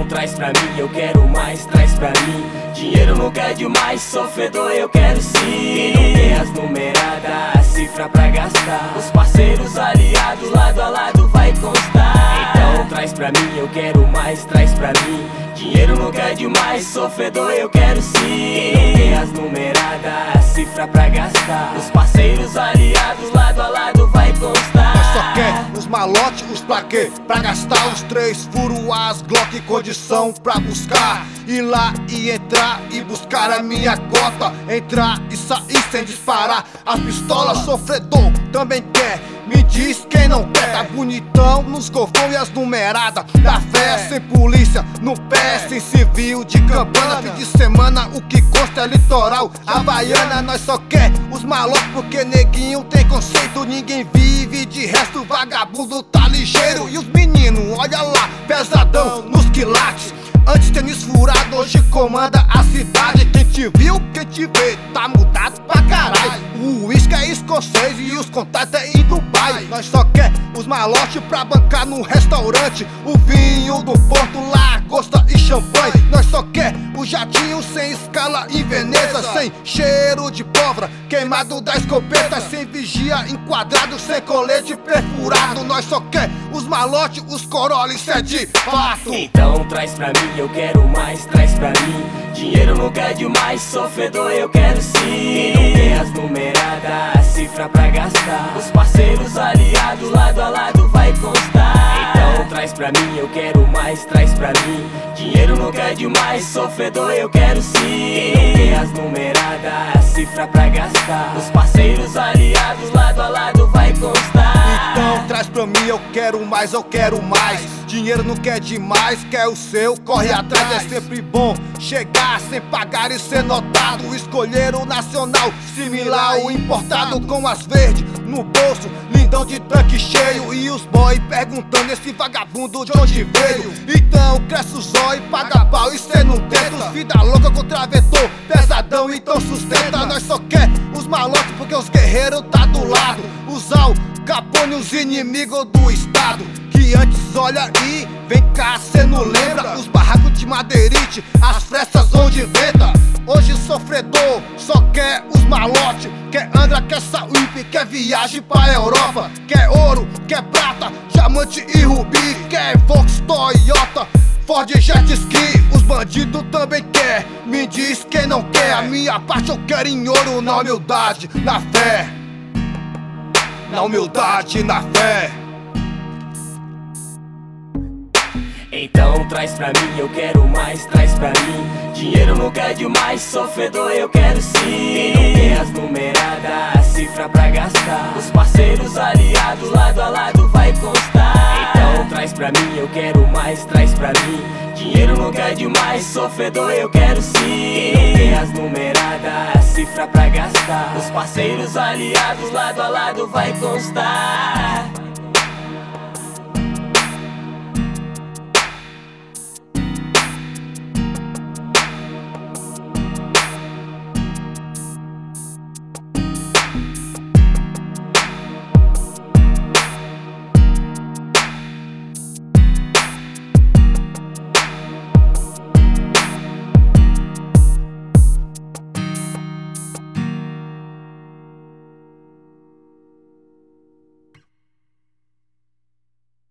Então traz pra mim, eu quero mais, traz pra mim. Dinheiro nunca é demais, sofredor eu quero sim. Quem não tem as numeradas, a cifra pra gastar. Os parceiros aliados, lado a lado vai constar. Então traz pra mim, eu quero mais, traz pra mim. Dinheiro nunca é demais, sofredor eu quero sim. Quem não tem as numeradas, a cifra pra gastar. Os parceiros aliados, lado a lado vai constar. Nós só quer os malotes, os pra quê? Pra gastar os 3 furos, as Glock, condição pra buscar. Ir lá e entrar e buscar a minha cota. Entrar e sair sem disparar as pistolas. Sofredor também quer, me diz quem não quer. Tá bonitão nos golfão e as numeradas da fé. Sem polícia no pé, sem civil de campana. Fim de semana o que consta é litoral havaiana. Nós só quer os malotes porque neguinho tem conceito. Ninguém vive, de resto vagabundo tá ligeiro. E os meninos, olha lá, pesadão nos quilates. Antes tênis furado, hoje comanda a cidade. Quem te viu, quem te vê, tá mudado pra caralho. O uísque é escocês e os contatos é em Dubai. Nós só quer os malotes pra bancar no restaurante. O vinho do Porto, lagosta e champanhe. Nós só quer o jatinho sem escala em Veneza. Sem cheiro de pólvora, queimado da escopeta. Sem vigia enquadrado, sem colete perfurado. Nós só quer os malotes, os Corolla, isso é de fato. Então traz pra mim, eu quero mais, traz pra mim. Dinheiro nunca é demais, sofredor eu quero sim. Quem não tem as numeradas, a cifra pra gastar. Os parceiros aliados, lado a lado vai constar. Então traz pra mim, eu quero mais, traz pra mim. Dinheiro nunca é demais, sofredor eu quero sim. Quem não tem as numeradas, a cifra pra gastar. Os parceiros aliados, lado a lado vai constar. Então traz pra mim, eu quero mais, eu quero mais. Dinheiro não quer demais, quer o seu, corre atrás. É sempre bom chegar sem pagar e ser notado. Escolher o nacional, similar ao importado. Com as verdes no bolso, lindão de tanque cheio. E os boy perguntando esse vagabundo de onde veio. Então cresce o zóio, paga pau e cê não tenta. Os vida louca contra vetor, pesadão então sustenta. Nós só quer os malotes porque os guerreiros tá do lado. Os Al Capone, os inimigos do estado. Que antes olha e vem cá, cê não lembra. Os barracos de madeirite, as frestas onde inventa. Hoje sofredor só quer os malotes. Quer Andra, quer Sauípe, quer viagem pra Europa. Quer ouro, quer prata, diamante e rubi. Quer Vox, Toyota, Ford, Jet Ski. Os bandidos também quer, me diz quem não quer. A minha parte eu quero em ouro, na humildade, na fé. Na humildade, na fé. Então traz pra mim, eu quero mais, traz pra mim. Dinheiro nunca é demais, sofredor eu quero sim. Quem não tem as numeradas, a cifra pra gastar. Os parceiros aliados, lado a lado vai constar. Então traz pra mim, eu quero mais, traz pra mim. Dinheiro nunca é demais, sofredor eu quero sim. Quem não tem as numeradas, a cifra pra gastar. Os parceiros aliados, lado a lado vai constar.